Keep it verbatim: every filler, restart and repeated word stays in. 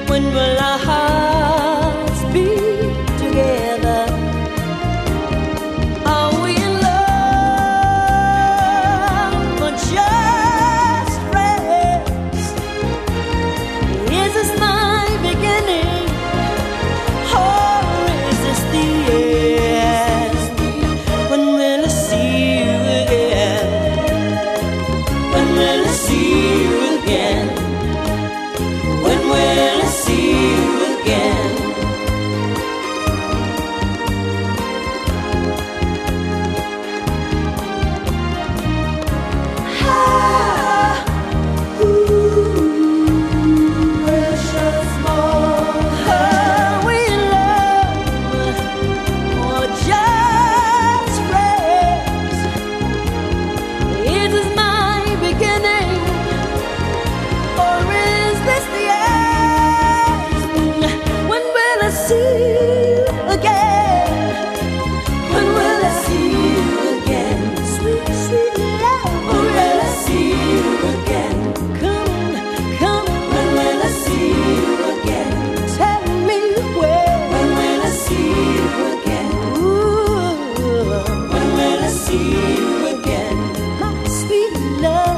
When will our hearts beat together? Are we in love or just friends? Is this my beginning or is this the end? When will I see you again? When will I see you again? When will I see you again? Ah, ooh, precious moment. Are we in love or just friends? Is this my beginning or is this the end? When will I see you again? When will I see you again? Sweet, sweet love. When will I see you again? Come, come. When will I see you again? Tell me when. When will I see you again? Ooh. When will I see you again? My sweet love.